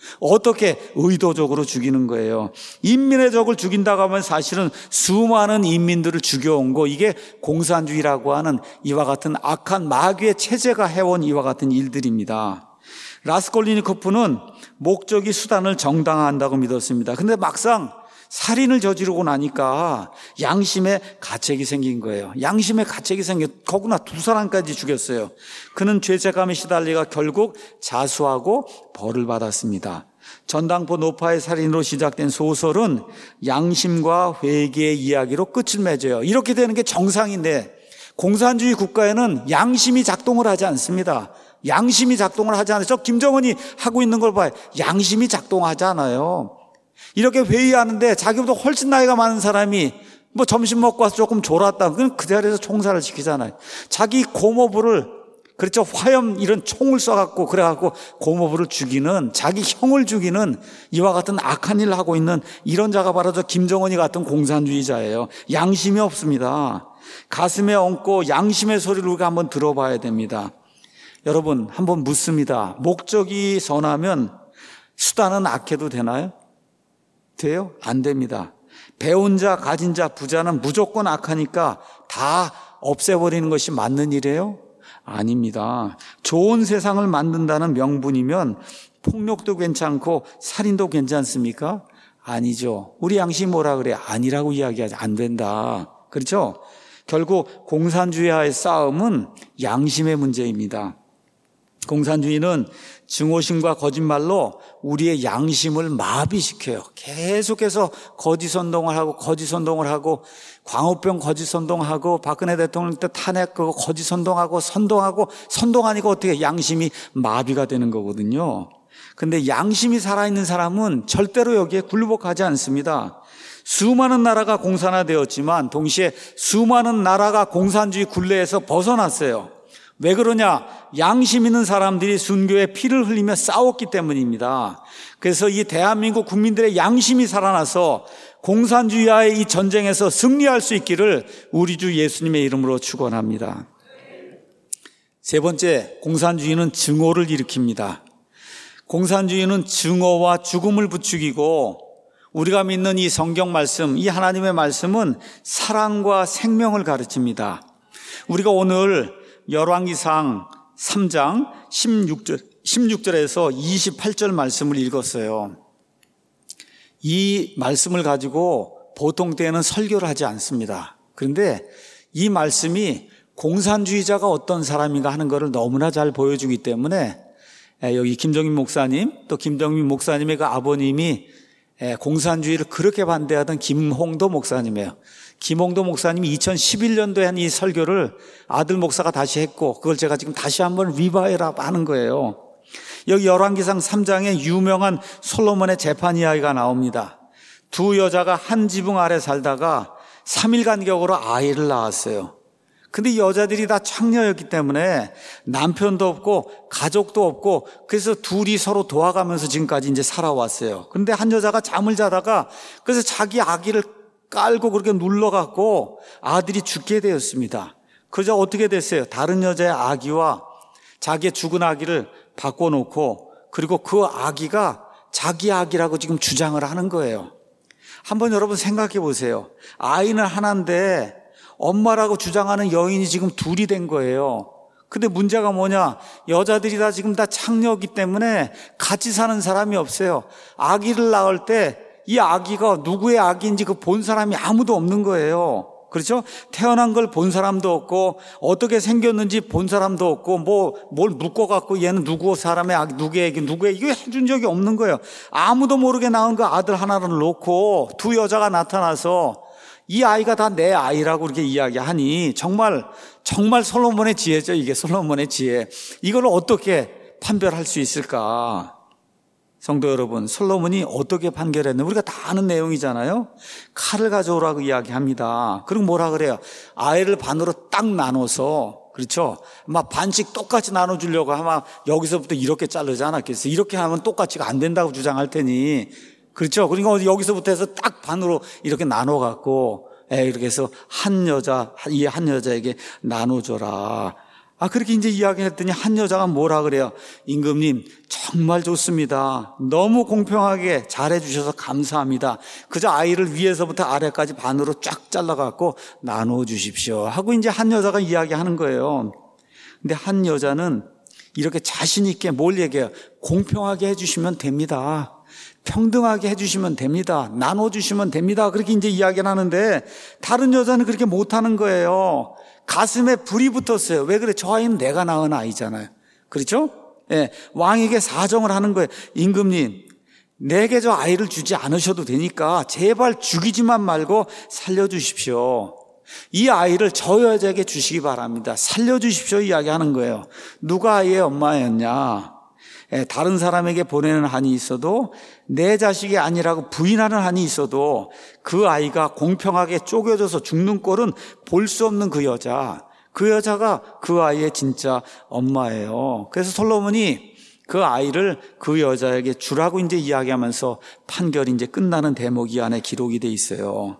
어떻게 의도적으로 죽이는 거예요. 인민의 적을 죽인다고 하면 사실은 수많은 인민들을 죽여온 거, 이게 공산주의라고 하는 이와 같은 악한 마귀의 체제가 해온 이와 같은 일들입니다. 라스콜리니코프는 목적이 수단을 정당화한다고 믿었습니다. 근데 막상 살인을 저지르고 나니까 양심의 가책이 생긴 거예요. 양심의 가책이 거구나 2사람까지 죽였어요. 그는 죄책감에 시달리가 결국 자수하고 벌을 받았습니다. 전당포 노파의 살인으로 시작된 소설은 양심과 회개의 이야기로 끝을 맺어요. 이렇게 되는 게 정상인데 공산주의 국가에는 양심이 작동을 하지 않습니다. 양심이 작동을 하지 않아요. 저 김정은이 하고 있는 걸 봐요. 양심이 작동하지 않아요. 이렇게 회의하는데 자기보다 훨씬 나이가 많은 사람이 뭐 점심 먹고 와서 조금 졸았다. 그럼 그 자리에서 총살을 시키잖아요. 자기 고모부를, 그렇죠, 화염 이런 총을 쏴갖고 그래갖고 고모부를 죽이는, 자기 형을 죽이는 이와 같은 악한 일을 하고 있는 이런 자가 바로 저 김정은이 같은 공산주의자예요. 양심이 없습니다. 가슴에 얹고 양심의 소리를 우리가 한번 들어봐야 됩니다. 여러분, 한번 묻습니다. 목적이 선하면 수단은 악해도 되나요? 돼요? 안 됩니다. 배운 자, 가진 자, 부자는 무조건 악하니까 다 없애버리는 것이 맞는 일이에요? 아닙니다. 좋은 세상을 만든다는 명분이면 폭력도 괜찮고 살인도 괜찮습니까? 아니죠. 우리 양심이 뭐라 그래? 아니라고 이야기하지. 안 된다. 그렇죠? 결국 공산주의와의 싸움은 양심의 문제입니다. 공산주의는 증오심과 거짓말로 우리의 양심을 마비시켜요. 계속해서 거짓 선동을 하고 광우병 거짓 선동하고 박근혜 대통령 때 탄핵하고 거짓 선동하고 선동하니까 어떻게 양심이 마비가 되는 거거든요. 근데 양심이 살아있는 사람은 절대로 여기에 굴복하지 않습니다. 수많은 나라가 공산화되었지만 동시에 수많은 나라가 공산주의 굴레에서 벗어났어요. 왜 그러냐? 양심 있는 사람들이 순교의 피를 흘리며 싸웠기 때문입니다. 그래서 이 대한민국 국민들의 양심이 살아나서 공산주의와의 이 전쟁에서 승리할 수 있기를 우리 주 예수님의 이름으로 축원합니다. 세 번째, 공산주의는 증오를 일으킵니다. 공산주의는 증오와 죽음을 부추기고, 우리가 믿는 이 성경 말씀, 이 하나님의 말씀은 사랑과 생명을 가르칩니다. 우리가 오늘 열왕기상 3장 16절에서 28절 말씀을 읽었어요. 이 말씀을 가지고 보통 때는 설교를 하지 않습니다. 그런데 이 말씀이 공산주의자가 어떤 사람인가 하는 것을 너무나 잘 보여주기 때문에, 여기 김정민 목사님, 또 김정민 목사님의 그 아버님이 공산주의를 그렇게 반대하던 김홍도 목사님이에요. 김홍도 목사님이 2011년도에 한 이 설교를 아들 목사가 다시 했고, 그걸 제가 지금 다시 한번 리바이라 하는 거예요. 여기 열왕기상 3장에 유명한 솔로몬의 재판 이야기가 나옵니다. 두 여자가 한 지붕 아래 살다가 3일 간격으로 아이를 낳았어요. 근데 이 여자들이 다 창녀였기 때문에 남편도 없고 가족도 없고, 그래서 둘이 서로 도와가면서 지금까지 이제 살아왔어요. 그런데 한 여자가 잠을 자다가 그래서 자기 아기를 깔고 그렇게 눌러갖고 아들이 죽게 되었습니다. 그러자 어떻게 됐어요? 다른 여자의 아기와 자기의 죽은 아기를 바꿔놓고, 그리고 그 아기가 자기 아기라고 지금 주장을 하는 거예요. 한번 여러분 생각해 보세요. 아이는 하나인데 엄마라고 주장하는 여인이 지금 둘이 된 거예요. 근데 문제가 뭐냐? 여자들이 다 지금 다 창녀이기 때문에 같이 사는 사람이 없어요. 아기를 낳을 때 이 아기가 누구의 아기인지 그 본 사람이 아무도 없는 거예요. 그렇죠? 태어난 걸 본 사람도 없고, 어떻게 생겼는지 본 사람도 없고, 뭘 묶어갖고 얘는 누구 사람의 아기, 누구의 아기, 이거 해준 적이 없는 거예요. 아무도 모르게 낳은 그 아들 하나를 놓고 두 여자가 나타나서 이 아이가 다 내 아이라고 이렇게 이야기하니, 정말 솔로몬의 지혜죠. 이게 솔로몬의 지혜. 이걸 어떻게 판별할 수 있을까? 성도 여러분, 솔로몬이 어떻게 판결했는지 우리가 다 아는 내용이잖아요. 칼을 가져오라고 이야기합니다. 그리고 뭐라 그래요? 아이를 반으로 딱 나눠서, 그렇죠? 막 반씩 똑같이 나눠주려고 아마 여기서부터 이렇게 자르지 않았겠어요? 이렇게 하면 똑같이가 안 된다고 주장할 테니, 그렇죠? 그러니까 여기서부터 해서 딱 반으로 이렇게 나눠갖고, 이렇게 해서 이 한 여자에게 나눠줘라. 그렇게 이제 이야기했더니 한 여자가 뭐라 그래요? 임금님, 정말 좋습니다. 너무 공평하게 잘해주셔서 감사합니다. 그저 아이를 위에서부터 아래까지 반으로 쫙 잘라갖고 나눠주십시오 하고 이제 한 여자가 이야기하는 거예요. 근데 한 여자는 이렇게 자신 있게 뭘 얘기해요? 공평하게 해주시면 됩니다. 평등하게 해주시면 됩니다. 나눠주시면 됩니다. 그렇게 이제 이야기를 하는데 다른 여자는 그렇게 못하는 거예요. 가슴에 불이 붙었어요. 왜 그래? 저 아이는 내가 낳은 아이잖아요. 그렇죠? 예, 왕에게 사정을 하는 거예요. 임금님, 내게 저 아이를 주지 않으셔도 되니까 제발 죽이지만 말고 살려주십시오. 이 아이를 저 여자에게 주시기 바랍니다. 살려주십시오 이야기하는 거예요. 누가 아이의 엄마였냐? 다른 사람에게 보내는 한이 있어도 내 자식이 아니라고 부인하는 한이 있어도 그 아이가 공평하게 쪼개져서 죽는 꼴은 볼 수 없는 그 여자가 그 아이의 진짜 엄마예요. 그래서 솔로몬이 그 아이를 그 여자에게 주라고 이제 이야기하면서 판결이 이제 끝나는 대목이 안에 기록이 돼 있어요.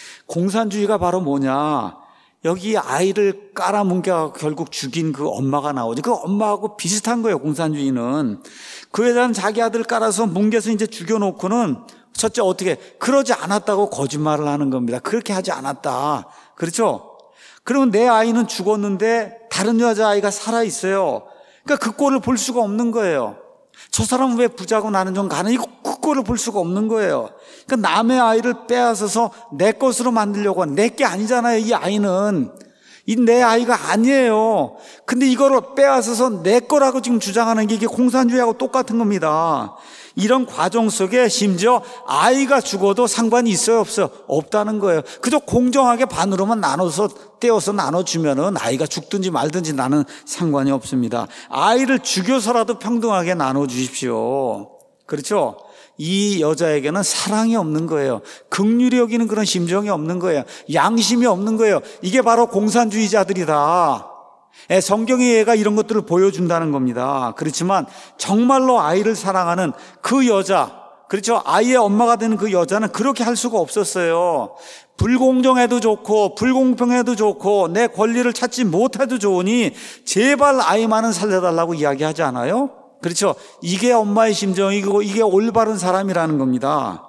공산주의가 바로 뭐냐? 여기 아이를 깔아뭉겨 결국 죽인 그 엄마가 나오죠. 그 엄마하고 비슷한 거예요, 공산주의는. 그 여자는 자기 아들 깔아서 뭉개서 이제 죽여놓고는 첫째 어떻게, 그러지 않았다고 거짓말을 하는 겁니다. 그렇게 하지 않았다. 그렇죠? 그러면 내 아이는 죽었는데 다른 여자아이가 살아있어요. 그러니까 그 꼴을 볼 수가 없는 거예요. 저 사람은 왜 부자고 나는 좀 가난해? 그 꼴을 볼 수가 없는 거예요. 그러니까 남의 아이를 빼앗아서 내 것으로 만들려고 하는, 내 게 아니잖아요. 이 아이는 이 내 아이가 아니에요. 근데 이거를 빼앗아서 내 거라고 지금 주장하는 게 이게 공산주의하고 똑같은 겁니다. 이런 과정 속에 심지어 아이가 죽어도 상관이 있어요, 없어요? 없다는 거예요. 그저 공정하게 반으로만 떼어서 나눠주면은 아이가 죽든지 말든지 나는 상관이 없습니다. 아이를 죽여서라도 평등하게 나눠주십시오. 그렇죠? 이 여자에게는 사랑이 없는 거예요. 긍휼히 여기는 그런 심정이 없는 거예요. 양심이 없는 거예요. 이게 바로 공산주의자들이다. 성경의 예가 이런 것들을 보여준다는 겁니다. 그렇지만 정말로 아이를 사랑하는 그 여자, 그렇죠? 아이의 엄마가 되는 그 여자는 그렇게 할 수가 없었어요. 불공정해도 좋고 불공평해도 좋고 내 권리를 찾지 못해도 좋으니 제발 아이만은 살려달라고 이야기하지 않아요? 그렇죠? 이게 엄마의 심정이고 이게 올바른 사람이라는 겁니다.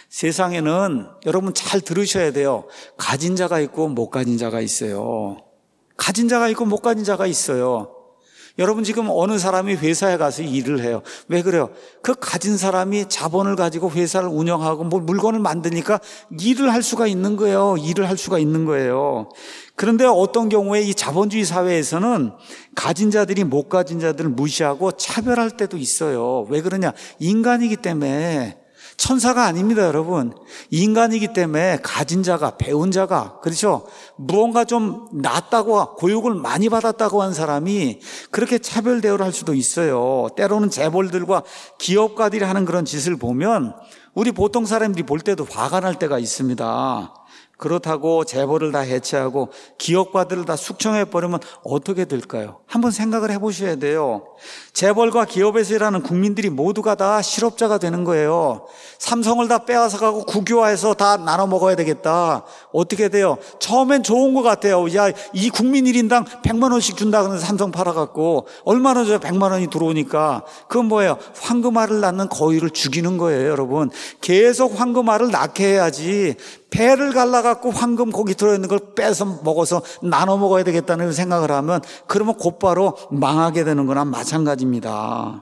세상에는 여러분 잘 들으셔야 돼요. 가진 자가 있고 못 가진 자가 있어요. 가진 자가 있고 못 가진 자가 있어요. 여러분 지금 어느 사람이 회사에 가서 일을 해요. 왜 그래요? 그 가진 사람이 자본을 가지고 회사를 운영하고 뭐 물건을 만드니까 일을 할 수가 있는 거예요. 일을 할 수가 있는 거예요. 그런데 어떤 경우에 이 자본주의 사회에서는 가진 자들이 못 가진 자들을 무시하고 차별할 때도 있어요. 왜 그러냐? 인간이기 때문에. 천사가 아닙니다, 여러분. 인간이기 때문에 가진 자가, 배운 자가, 그렇죠? 무언가 좀 낫다고, 교육을 많이 받았다고 한 사람이 그렇게 차별 대우를 할 수도 있어요. 때로는 재벌들과 기업가들이 하는 그런 짓을 보면 우리 보통 사람들이 볼 때도 화가 날 때가 있습니다. 그렇다고 재벌을 다 해체하고 기업가들을 다 숙청해버리면 어떻게 될까요? 한번 생각을 해보셔야 돼요. 재벌과 기업에서 일하는 국민들이 모두가 다 실업자가 되는 거예요. 삼성을 다 빼앗아가고 국유화해서 다 나눠 먹어야 되겠다. 어떻게 돼요? 처음엔 좋은 것 같아요. 야, 이 국민 1인당 100만 원씩 준다 그러면서 삼성 팔아갖고 얼마나 줘요? 100만 원이 들어오니까. 그건 뭐예요? 황금알을 낳는 거위를 죽이는 거예요, 여러분. 계속 황금알을 낳게 해야지 배를 갈라갖고 황금 고기 들어있는 걸 빼서 먹어서 나눠 먹어야 되겠다는 생각을 하면 그러면 곧바로 망하게 되는 거나 마찬가지입니다.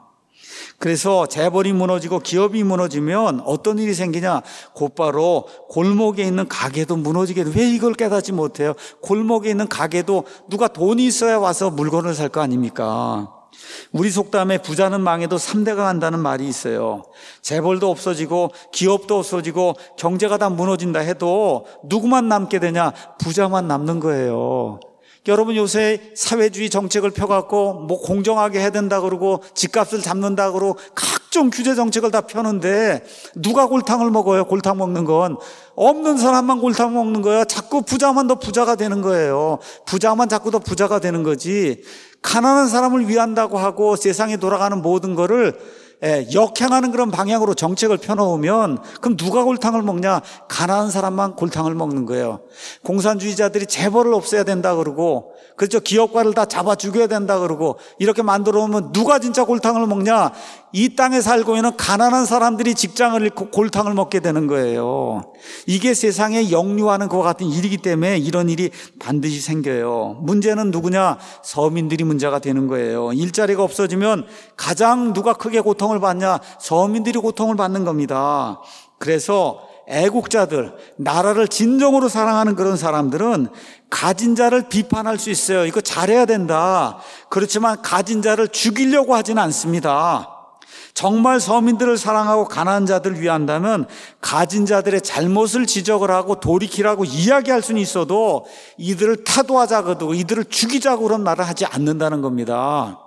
그래서 재벌이 무너지고 기업이 무너지면 어떤 일이 생기냐? 곧바로 골목에 있는 가게도 무너지게 돼요. 왜 이걸 깨닫지 못해요? 골목에 있는 가게도 누가 돈이 있어야 와서 물건을 살 거 아닙니까? 우리 속담에 부자는 망해도 3대가 간다는 말이 있어요. 재벌도 없어지고 기업도 없어지고 경제가 다 무너진다 해도 누구만 남게 되냐? 부자만 남는 거예요. 여러분 요새 사회주의 정책을 펴갖고 뭐 공정하게 해야 된다 그러고 집값을 잡는다 그러고 각종 규제 정책을 다 펴는데 누가 골탕을 먹어요? 골탕 먹는 건 없는 사람만 골탕 먹는 거예요. 자꾸 부자만 더 부자가 되는 거예요. 부자만 자꾸 더 부자가 되는 거지. 가난한 사람을 위한다고 하고 세상에 돌아가는 모든 거를 역행하는 그런 방향으로 정책을 펴놓으면 그럼 누가 골탕을 먹냐? 가난한 사람만 골탕을 먹는 거예요. 공산주의자들이 재벌을 없애야 된다 그러고 그렇죠. 기업가를 다 잡아 죽여야 된다 그러고 이렇게 만들어 놓으면 누가 진짜 골탕을 먹냐? 이 땅에 살고 있는 가난한 사람들이 직장을 잃고 골탕을 먹게 되는 거예요. 이게 세상에 역류하는 것과 같은 일이기 때문에 이런 일이 반드시 생겨요. 문제는 누구냐? 서민들이 문제가 되는 거예요. 일자리가 없어지면 가장 누가 크게 고통을 받냐? 서민들이 고통을 받는 겁니다. 그래서 애국자들, 나라를 진정으로 사랑하는 그런 사람들은 가진 자를 비판할 수 있어요. 이거 잘해야 된다. 그렇지만 가진 자를 죽이려고 하지는 않습니다. 정말 서민들을 사랑하고 가난한 자들을 위한다면 가진 자들의 잘못을 지적을 하고 돌이키라고 이야기할 수는 있어도 이들을 타도하자고도 이들을 죽이자고 그런 말을 하지 않는다는 겁니다.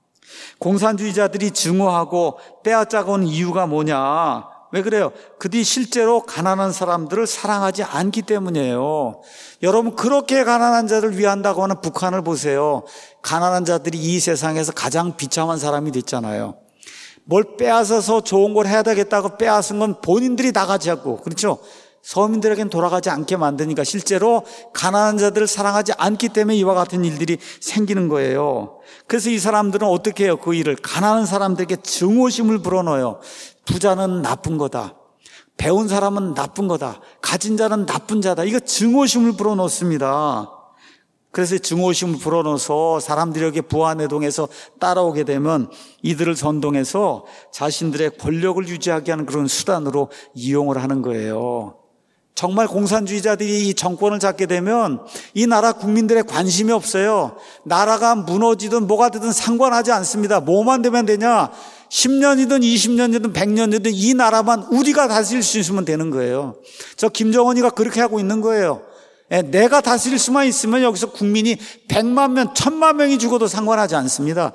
공산주의자들이 증오하고 빼앗자고 하는 이유가 뭐냐? 왜 그래요? 그들이 실제로 가난한 사람들을 사랑하지 않기 때문이에요. 여러분, 그렇게 가난한 자를 위한다고 하는 북한을 보세요. 가난한 자들이 이 세상에서 가장 비참한 사람이 됐잖아요. 뭘 빼앗아서 좋은 걸 해야 되겠다고 빼앗은 건 본인들이 나가지 않고, 그렇죠? 서민들에겐 돌아가지 않게 만드니까 실제로 가난한 자들을 사랑하지 않기 때문에 이와 같은 일들이 생기는 거예요. 그래서 이 사람들은 어떻게 해요? 그 일을 가난한 사람들에게 증오심을 불어넣어요. 부자는 나쁜 거다. 배운 사람은 나쁜 거다. 가진 자는 나쁜 자다. 이거 증오심을 불어넣습니다. 그래서 증오심을 불어넣어서 사람들이 여기 부안해동에서 따라오게 되면 이들을 선동해서 자신들의 권력을 유지하게 하는 그런 수단으로 이용을 하는 거예요. 정말 공산주의자들이 이 정권을 잡게 되면 이 나라 국민들의 관심이 없어요. 나라가 무너지든 뭐가 되든 상관하지 않습니다. 뭐만 되면 되냐? 10년이든 20년이든 100년이든 이 나라만 우리가 다스릴 수 있으면 되는 거예요. 저 김정은이가 그렇게 하고 있는 거예요. 내가 다스릴 수만 있으면 여기서 국민이 100만 명, 1000만 명이 죽어도 상관하지 않습니다.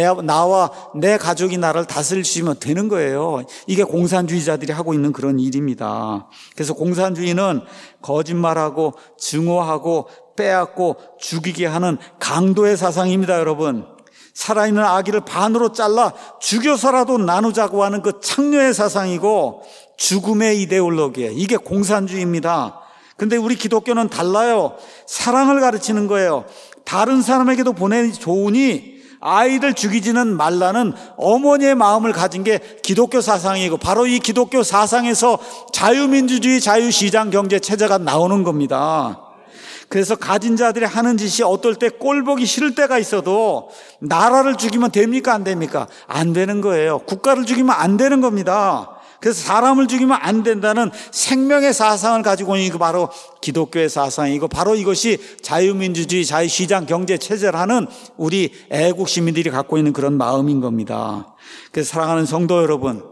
나와 내 가족이 나를 다스릴 수 있으면 되는 거예요. 이게 공산주의자들이 하고 있는 그런 일입니다. 그래서 공산주의는 거짓말하고 증오하고 빼앗고 죽이게 하는 강도의 사상입니다, 여러분. 살아있는 아기를 반으로 잘라 죽여서라도 나누자고 하는 그 창녀의 사상이고 죽음의 이데올로기예요. 이게 공산주의입니다. 근데 우리 기독교는 달라요. 사랑을 가르치는 거예요. 다른 사람에게도 보내니 좋으니 아이들 죽이지는 말라는 어머니의 마음을 가진 게 기독교 사상이고 바로 이 기독교 사상에서 자유민주주의, 자유시장 경제 체제가 나오는 겁니다. 그래서 가진 자들이 하는 짓이 어떨 때 꼴보기 싫을 때가 있어도 나라를 죽이면 됩니까? 안 됩니까? 안 되는 거예요. 국가를 죽이면 안 되는 겁니다. 그래서 사람을 죽이면 안 된다는 생명의 사상을 가지고 있는 게 바로 기독교의 사상이고 바로 이것이 자유민주주의, 자유시장 경제 체제라는 우리 애국 시민들이 갖고 있는 그런 마음인 겁니다. 그래서 사랑하는 성도 여러분,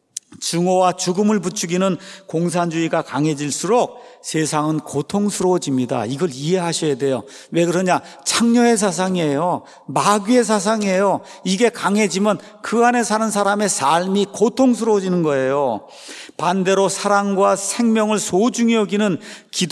증오와 죽음을 부추기는 공산주의가 강해질수록 세상은 고통스러워집니다. 이걸 이해하셔야 돼요. 왜 그러냐? 창녀의 사상이에요. 마귀의 사상이에요. 이게 강해지면 그 안에 사는 사람의 삶이 고통스러워지는 거예요. 반대로 사랑과 생명을 소중히 여기는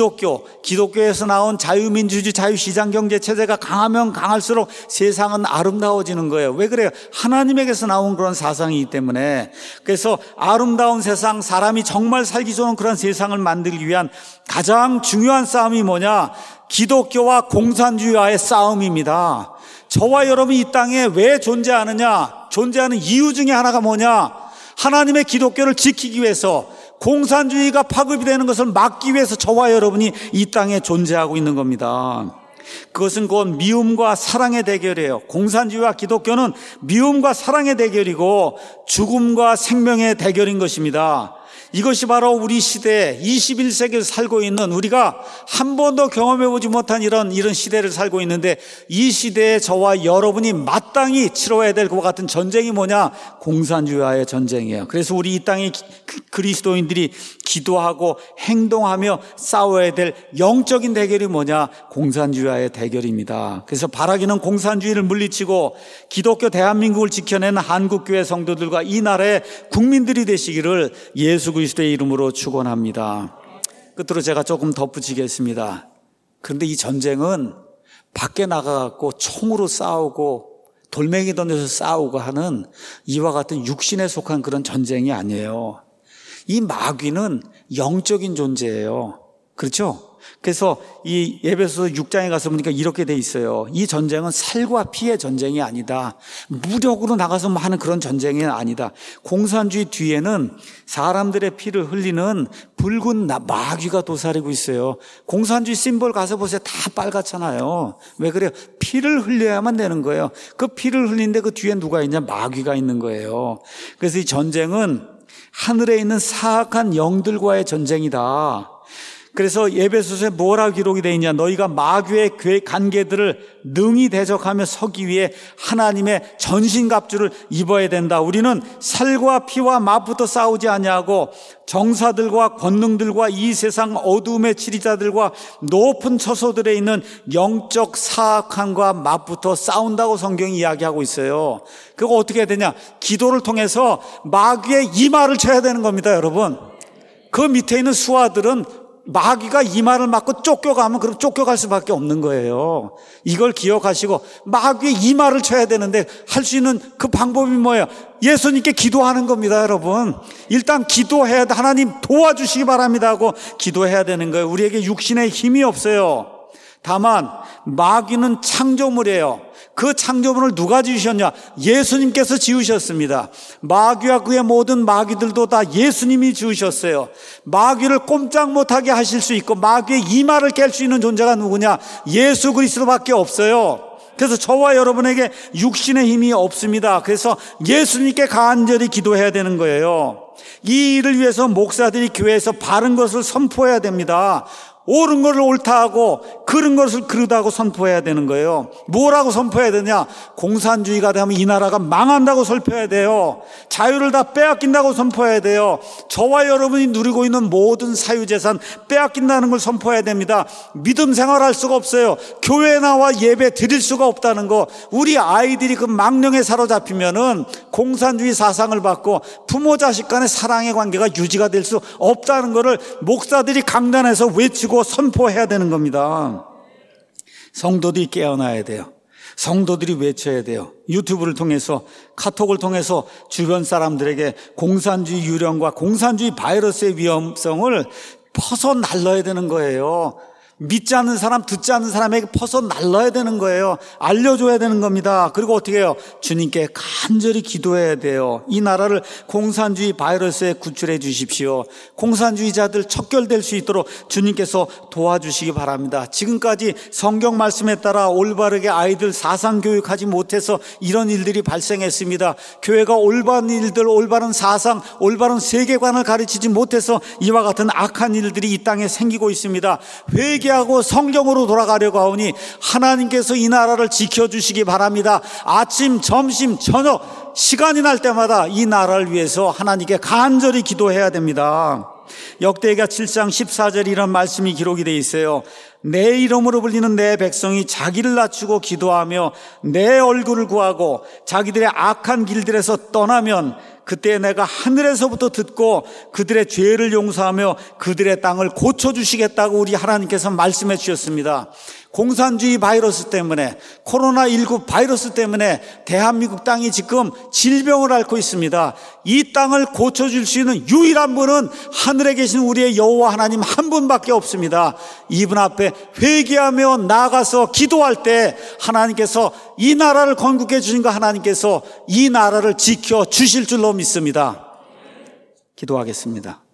기독교에서 나온 자유민주주의, 자유시장 경제 체제가 강하면 강할수록 세상은 아름다워지는 거예요. 왜 그래요? 하나님에게서 나온 그런 사상이기 때문에. 그래서 아름다운 세상, 사람이 정말 살기 좋은 그런 세상을 만들기 위한 가장 중요한 싸움이 뭐냐? 기독교와 공산주의와의 싸움입니다. 저와 여러분이 이 땅에 왜 존재하느냐? 존재하는 이유 중에 하나가 뭐냐? 하나님의 기독교를 지키기 위해서, 공산주의가 파급이 되는 것을 막기 위해서 저와 여러분이 이 땅에 존재하고 있는 겁니다. 그것은 곧 미움과 사랑의 대결이에요. 공산주의와 기독교는 미움과 사랑의 대결이고 죽음과 생명의 대결인 것입니다. 이것이 바로 우리 시대 21세기를 살고 있는 우리가 한 번도 경험해보지 못한 이런 시대를 살고 있는데, 이 시대에 저와 여러분이 마땅히 치러야 될 것과 같은 전쟁이 뭐냐? 공산주의와의 전쟁이에요. 그래서 우리 이 땅의 그리스도인들이 기도하고 행동하며 싸워야 될 영적인 대결이 뭐냐? 공산주의와의 대결입니다. 그래서 바라기는 공산주의를 물리치고 기독교 대한민국을 지켜내는 한국교회 성도들과 이 나라의 국민들이 되시기를 예수 그리스도의 이름으로 축원합니다. 끝으로 제가 조금 덧붙이겠습니다. 그런데 이 전쟁은 밖에 나가갖고 총으로 싸우고 돌멩이 던져서 싸우고 하는 이와 같은 육신에 속한 그런 전쟁이 아니에요. 이 마귀는 영적인 존재예요. 그렇죠? 그래서 이 에베소서 6장에 가서 보니까 이렇게 돼 있어요. 이 전쟁은 살과 피의 전쟁이 아니다. 무력으로 나가서 뭐 하는 그런 전쟁이 아니다. 공산주의 뒤에는 사람들의 피를 흘리는 붉은 마귀가 도사리고 있어요. 공산주의 심볼 가서 보세요. 다 빨갛잖아요. 왜 그래요? 피를 흘려야만 되는 거예요. 그 피를 흘리는데 그 뒤에 누가 있냐? 마귀가 있는 거예요. 그래서 이 전쟁은 하늘에 있는 사악한 영들과의 전쟁이다. 그래서 에베소서에 뭐라고 기록이 되어 있냐? 너희가 마귀의 관계들을 능히 대적하며 서기 위해 하나님의 전신갑주를 입어야 된다. 우리는 살과 피와 맞부터 싸우지 아니하고 정사들과 권능들과 이 세상 어두움의 지리자들과 높은 처소들에 있는 영적 사악함과 맞부터 싸운다고 성경이 이야기하고 있어요. 그거 어떻게 해야 되냐? 기도를 통해서 마귀의 이마를 쳐야 되는 겁니다, 여러분. 그 밑에 있는 수하들은 마귀가 이마를 맞고 쫓겨가면 그럼 쫓겨갈 수밖에 없는 거예요. 이걸 기억하시고 마귀의 이마를 쳐야 되는데 할 수 있는 그 방법이 뭐예요? 예수님께 기도하는 겁니다, 여러분. 일단 기도해야 돼. 하나님 도와주시기 바랍니다 하고 기도해야 되는 거예요. 우리에게 육신의 힘이 없어요. 다만 마귀는 창조물이에요. 그 창조물을 누가 지으셨냐? 예수님께서 지으셨습니다. 마귀와 그의 모든 마귀들도 다 예수님이 지으셨어요. 마귀를 꼼짝 못하게 하실 수 있고 마귀의 이마를 깰 수 있는 존재가 누구냐? 예수 그리스도밖에 없어요. 그래서 저와 여러분에게 육신의 힘이 없습니다. 그래서 예수님께 간절히 기도해야 되는 거예요. 이 일을 위해서 목사들이 교회에서 바른 것을 선포해야 됩니다. 옳은 것을 옳다 하고 그른 것을 그르다고 선포해야 되는 거예요. 뭐라고 선포해야 되냐? 공산주의가 되면 이 나라가 망한다고 선포해야 돼요. 자유를 다 빼앗긴다고 선포해야 돼요. 저와 여러분이 누리고 있는 모든 사유재산 빼앗긴다는 걸 선포해야 됩니다. 믿음 생활할 수가 없어요. 교회 나와 예배 드릴 수가 없다는 거. 우리 아이들이 그 망령에 사로잡히면은 공산주의 사상을 받고 부모 자식 간의 사랑의 관계가 유지가 될 수 없다는 거를 목사들이 강단에서 외치고 선포해야 되는 겁니다. 성도들이 깨어나야 돼요. 성도들이 외쳐야 돼요. 유튜브를 통해서, 카톡을 통해서 주변 사람들에게 공산주의 유령과 공산주의 바이러스의 위험성을 퍼서 날라야 되는 거예요. 믿지 않는 사람, 듣지 않는 사람에게 퍼서 날라야 되는 거예요. 알려줘야 되는 겁니다. 그리고 어떻게 해요? 주님께 간절히 기도해야 돼요. 이 나라를 공산주의 바이러스에 구출해 주십시오. 공산주의자들 척결될 수 있도록 주님께서 도와주시기 바랍니다. 지금까지 성경 말씀에 따라 올바르게 아이들 사상교육하지 못해서 이런 일들이 발생했습니다. 교회가 올바른 일들, 올바른 사상, 올바른 세계관을 가르치지 못해서 이와 같은 악한 일들이 이 땅에 생기고 있습니다. 회개하고 성경으로 돌아가려고 하오니 하나님께서 이 나라를 지켜주시기 바랍니다. 아침, 점심, 저녁 시간이 날 때마다 이 나라를 위해서 하나님께 간절히 기도해야 됩니다. 역대기가 7장 14절 이런 말씀이 기록이 되어 있어요. 내 이름으로 불리는 내 백성이 자기를 낮추고 기도하며 내 얼굴을 구하고 자기들의 악한 길들에서 떠나면 그때 내가 하늘에서부터 듣고 그들의 죄를 용서하며 그들의 땅을 고쳐주시겠다고 우리 하나님께서 말씀해 주셨습니다. 공산주의 바이러스 때문에, 코로나19 바이러스 때문에 대한민국 땅이 지금 질병을 앓고 있습니다. 이 땅을 고쳐줄 수 있는 유일한 분은 하늘에 계신 우리의 여호와 하나님 한 분밖에 없습니다. 이분 앞에 회개하며 나아가서 기도할 때 하나님께서 이 나라를 건국해 주신 거 하나님께서 이 나라를 지켜주실 줄로 믿습니다. 기도하겠습니다.